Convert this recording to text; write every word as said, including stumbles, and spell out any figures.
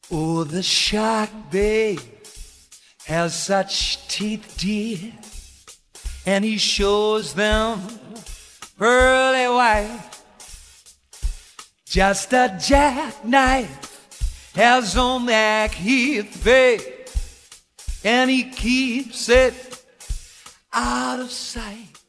Oh, the shark, babe, has such teeth, dear, and he shows them pearly white. Just a jackknife has on that Heath, babe, and he keeps it out of sight.